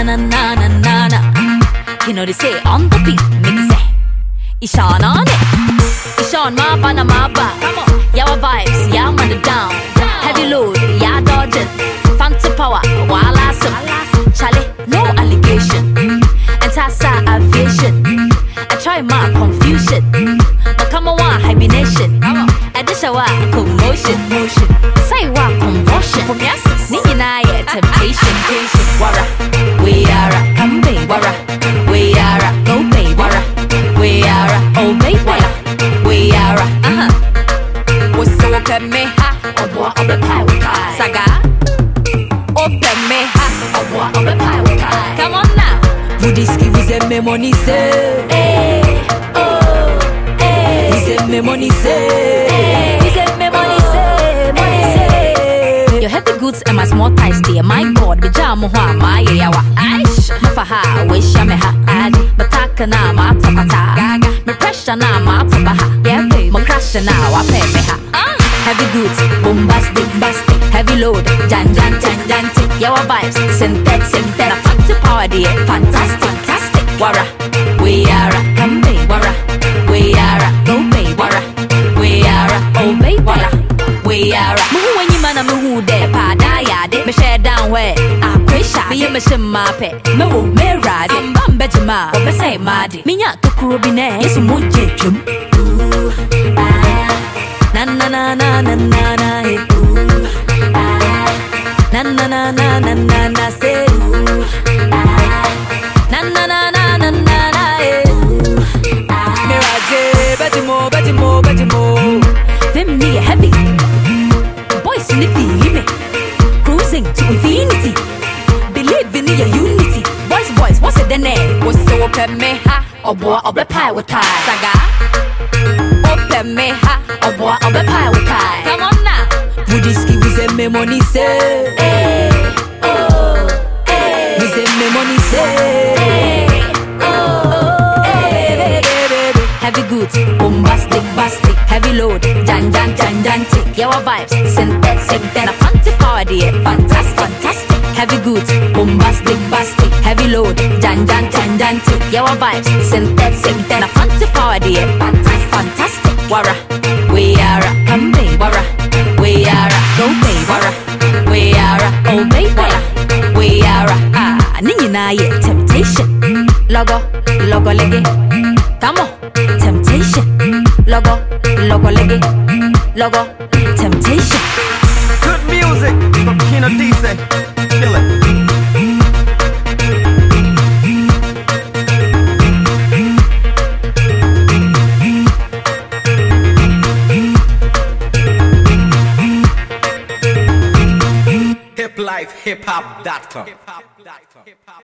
na na na na na. You know they say on the beat, make it say Ishan on it. Ishan ma ba na ma ba. Yawa vibes, yeah I'm on the down. Heavy load, yeah dodging. Fancy power, while awesome. Charlie, no allegation. And Tassa aviation. I try my confusion. But come on, hibernation. And this show commotion. Say what convulsion. Nina, temptation. Wara, we are a come wara. We are a go pay wara. We are a obey wara. We are a what's so open me ha? Or what of the pie with Saga? Open me ha? Or what of the pie with Come on now. Buddhiski vous aimez mon lycée. Oh, vous aimez mon lycée. Vous aimez mon lycée. Your heavy goods and my small ties dear. My God, be jamu ha my yawa. Aish, mafaha, wish ya me ha. Adi, bataka na ma tapata. Gaga, me pressure na ma tabaha. Yeah, mo crash na wa pe me ha. Heavy goods, bombastic, heavy load, jan. Yawa vibes, synthetic, a fancy power dear, fantastic. Wara, we are a come wara, we are a go pay wara, we are a obey wara, we are a muhu when you man a muhu de pa da de me share down where I pressure me me shima pe me wo me ride I'm bejima o be say madi minya to kurobine yesu muje twum na na na na na na na hey na na na na na na na say na na na na na na na hey mirage betimo them me heavy boys in the feeling cruising to infinity believe in your unity boys what's it the name what's so open me ha or boy of the pie with tie Saga open me ha or boy of the pie with tie come on now Buddhiski vous aimez mon lycée. Vous aimez mon lycée. Heavy goods, bombastic, heavy load, jan. Yawa vibes, synthetic, a fancy power dear, fantastic. Heavy goods, bombastic, heavy load, jan. Yawa vibes, synthetic, a fancy power dear, fantastic. Wara, we are a come wara. We are a go pay wara. We are a obey wara. We are a nina ye temptation. Logo lege. Come on, temptation. Logo lege. Logo temptation. Good music from Kino Dice. Feel it. Hiplifehiphop.com